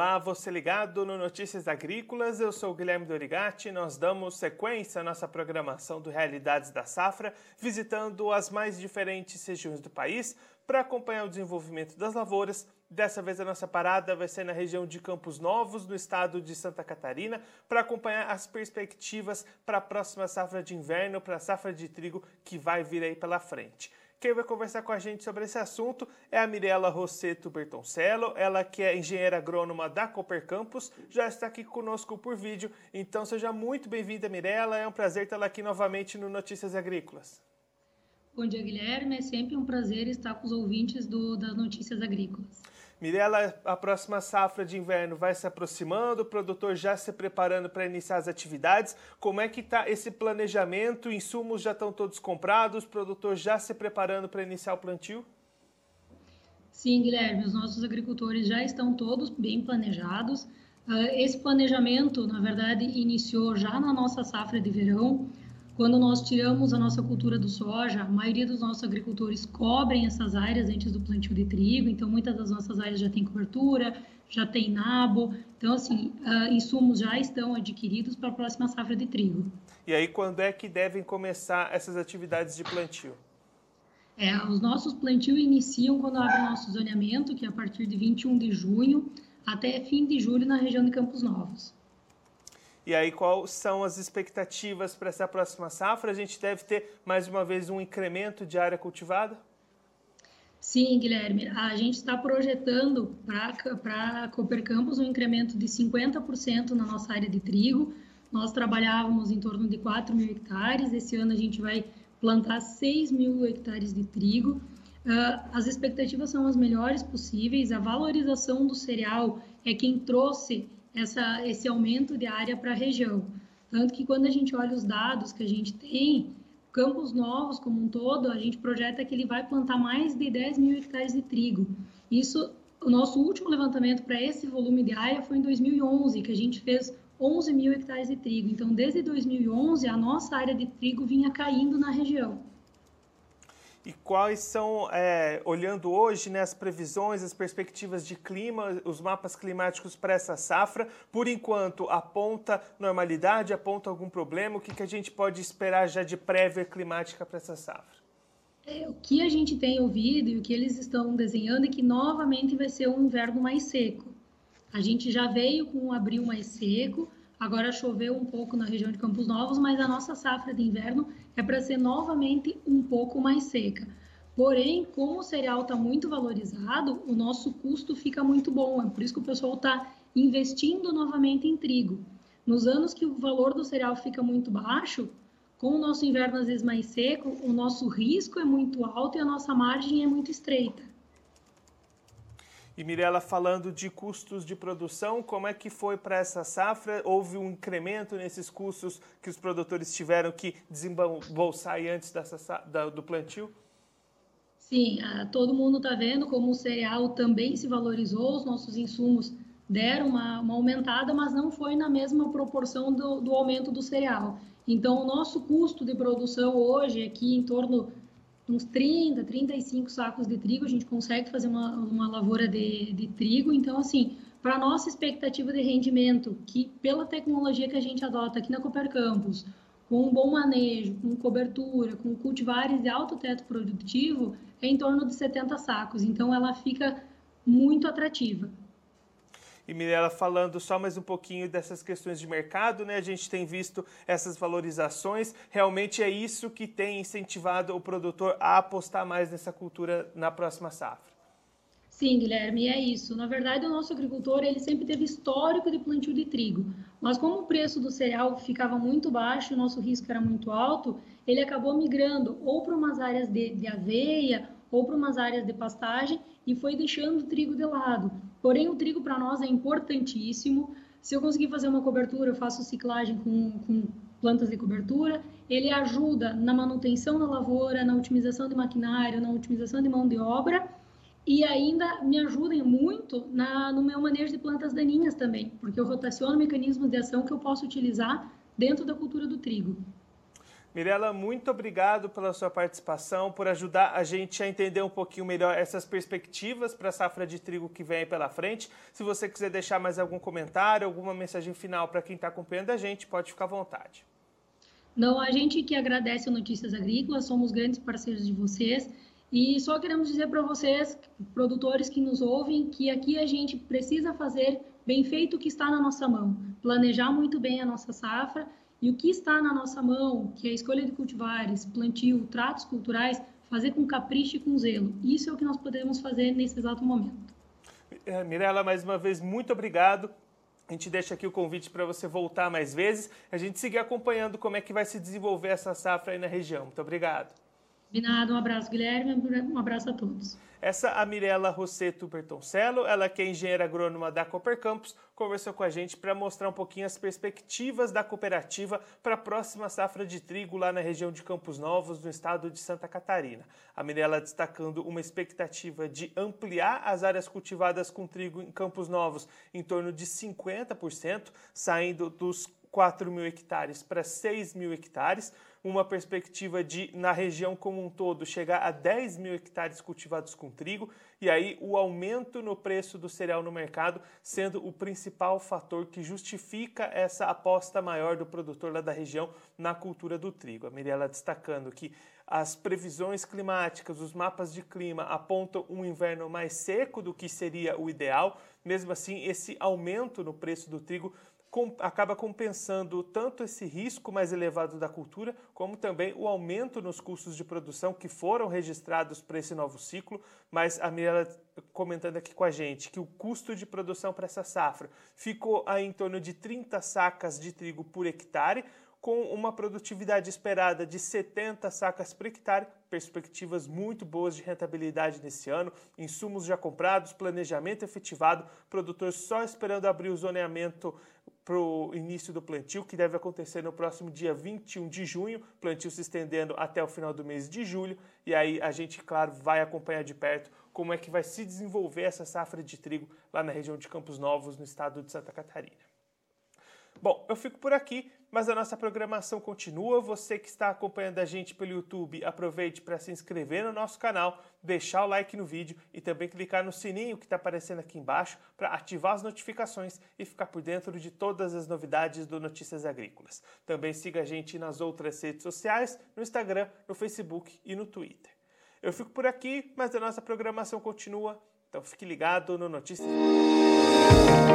Olá, você ligado no Notícias Agrícolas, eu sou o Guilherme Dorigatti. Nós damos sequência à nossa programação do Realidades da Safra, visitando as mais diferentes regiões do país para acompanhar o desenvolvimento das lavouras. Dessa vez a nossa parada vai ser na região de Campos Novos, no estado de Santa Catarina, para acompanhar as perspectivas para a próxima safra de inverno, para a safra de trigo que vai vir aí pela frente. Quem vai conversar com a gente sobre esse assunto é a Mirela Rossetto Bertoncello, ela que é engenheira agrônoma da Cooper Campus, já está aqui conosco por vídeo, então seja muito bem-vinda, Mirela, é um prazer tê-la aqui novamente no Notícias Agrícolas. Bom dia, Guilherme, é sempre um prazer estar com os ouvintes das Notícias Agrícolas. Mirela, a próxima safra de inverno vai se aproximando, o produtor já se preparando para iniciar as atividades. Como é que está esse planejamento? Insumos já estão todos comprados, o produtor já se preparando para iniciar o plantio? Sim, Guilherme, os nossos agricultores já estão todos bem planejados. Esse planejamento, na verdade, iniciou já na nossa safra de verão. Quando nós tiramos a nossa cultura do soja, a maioria dos nossos agricultores cobrem essas áreas antes do plantio de trigo, então muitas das nossas áreas já tem cobertura, já tem nabo, então assim, insumos já estão adquiridos para a próxima safra de trigo. E aí, quando é que devem começar essas atividades de plantio? Os nossos plantios iniciam quando abre o nosso zoneamento, que é a partir de 21 de junho até fim de julho na região de Campos Novos. E aí, quais são as expectativas para essa próxima safra? A gente deve ter, mais uma vez, um incremento de área cultivada? Sim, Guilherme, a gente está projetando para a Cooper Campus um incremento de 50% na nossa área de trigo. Nós trabalhávamos em torno de 4 mil hectares, esse ano a gente vai plantar 6 mil hectares de trigo. As expectativas são as melhores possíveis, a valorização do cereal é quem trouxe esse aumento de área para a região. Tanto que quando a gente olha os dados que a gente tem, Campos Novos como um todo, a gente projeta que ele vai plantar mais de 10 mil hectares de trigo. O nosso último levantamento para esse volume de área foi em 2011, que a gente fez 11 mil hectares de trigo. Então, desde 2011, a nossa área de trigo vinha caindo na região. E quais são, olhando hoje, né, as previsões, as perspectivas de clima, os mapas climáticos para essa safra? Por enquanto, aponta normalidade, aponta algum problema? O que a gente pode esperar já de prévia climática para essa safra? O que a gente tem ouvido e o que eles estão desenhando é que novamente vai ser um inverno mais seco. A gente já veio com um abril mais seco, agora choveu um pouco na região de Campos Novos, mas a nossa safra de inverno é para ser novamente um pouco mais seca. Porém, como o cereal está muito valorizado, o nosso custo fica muito bom. É por isso que o pessoal está investindo novamente em trigo. Nos anos que o valor do cereal fica muito baixo, com o nosso inverno às vezes mais seco, o nosso risco é muito alto e a nossa margem é muito estreita. E Mirela, falando de custos de produção, como é que foi para essa safra? Houve um incremento nesses custos que os produtores tiveram que desembolsar antes do plantio? Sim, todo mundo está vendo como o cereal também se valorizou, os nossos insumos deram uma aumentada, mas não foi na mesma proporção do aumento do cereal. Então, o nosso custo de produção hoje, aqui em torno uns 30, 35 sacos de trigo, a gente consegue fazer uma lavoura de trigo. Então, assim, para a nossa expectativa de rendimento, que pela tecnologia que a gente adota aqui na Cooper Campus, com um bom manejo, com cobertura, com cultivares de alto teto produtivo, é em torno de 70 sacos. Então, ela fica muito atrativa. E Mirela, falando só mais um pouquinho dessas questões de mercado, né? A gente tem visto essas valorizações, realmente é isso que tem incentivado o produtor a apostar mais nessa cultura na próxima safra? Sim, Guilherme, é isso. Na verdade, o nosso agricultor ele sempre teve histórico de plantio de trigo, mas como o preço do cereal ficava muito baixo, o nosso risco era muito alto, ele acabou migrando ou para umas áreas de aveia ou para umas áreas de pastagem e foi deixando o trigo de lado. Porém, o trigo para nós é importantíssimo. Se eu conseguir fazer uma cobertura, eu faço ciclagem com plantas de cobertura, ele ajuda na manutenção da lavoura, na otimização de maquinário, na otimização de mão de obra e ainda me ajudem muito no meu manejo de plantas daninhas também, porque eu rotaciono mecanismos de ação que eu posso utilizar dentro da cultura do trigo. Mirela, muito obrigado pela sua participação, por ajudar a gente a entender um pouquinho melhor essas perspectivas para a safra de trigo que vem aí pela frente. Se você quiser deixar mais algum comentário, alguma mensagem final para quem está acompanhando a gente, pode ficar à vontade. Não, a gente que agradece o Notícias Agrícolas, somos grandes parceiros de vocês e só queremos dizer para vocês, produtores que nos ouvem, que aqui a gente precisa fazer bem feito o que está na nossa mão, planejar muito bem a nossa safra. E o que está na nossa mão, que é a escolha de cultivares, plantio, tratos culturais, fazer com capricho e com zelo. Isso é o que nós podemos fazer nesse exato momento. Mirela, mais uma vez, muito obrigado. A gente deixa aqui o convite para você voltar mais vezes, a gente seguir acompanhando como é que vai se desenvolver essa safra aí na região. Muito obrigado. Combinado, um abraço, Guilherme, um abraço a todos. Essa é a Mirela Rosseto Bertoncello, ela que é engenheira agrônoma da Cooper Campus, conversou com a gente para mostrar um pouquinho as perspectivas da cooperativa para a próxima safra de trigo lá na região de Campos Novos, no estado de Santa Catarina. A Mirela destacando uma expectativa de ampliar as áreas cultivadas com trigo em Campos Novos em torno de 50%, saindo dos 4.000 hectares para 6.000 hectares, uma perspectiva de, na região como um todo, chegar a 10.000 hectares cultivados com trigo, e aí o aumento no preço do cereal no mercado sendo o principal fator que justifica essa aposta maior do produtor lá da região na cultura do trigo. A Mirela destacando que as previsões climáticas, os mapas de clima apontam um inverno mais seco do que seria o ideal, mesmo assim esse aumento no preço do trigo acaba compensando tanto esse risco mais elevado da cultura, como também o aumento nos custos de produção que foram registrados para esse novo ciclo, mas a Mirela comentando aqui com a gente que o custo de produção para essa safra ficou aí em torno de 30 sacas de trigo por hectare, com uma produtividade esperada de 70 sacas por hectare, perspectivas muito boas de rentabilidade nesse ano, insumos já comprados, planejamento efetivado, produtor só esperando abrir o zoneamento para o início do plantio, que deve acontecer no próximo dia 21 de junho, plantio se estendendo até o final do mês de julho, e aí a gente, claro, vai acompanhar de perto como é que vai se desenvolver essa safra de trigo lá na região de Campos Novos, no estado de Santa Catarina. Bom, eu fico por aqui, mas a nossa programação continua. Você que está acompanhando a gente pelo YouTube, aproveite para se inscrever no nosso canal, deixar o like no vídeo e também clicar no sininho que está aparecendo aqui embaixo para ativar as notificações e ficar por dentro de todas as novidades do Notícias Agrícolas. Também siga a gente nas outras redes sociais, no Instagram, no Facebook e no Twitter. Eu fico por aqui, mas a nossa programação continua, então fique ligado no Notícias Agrícolas.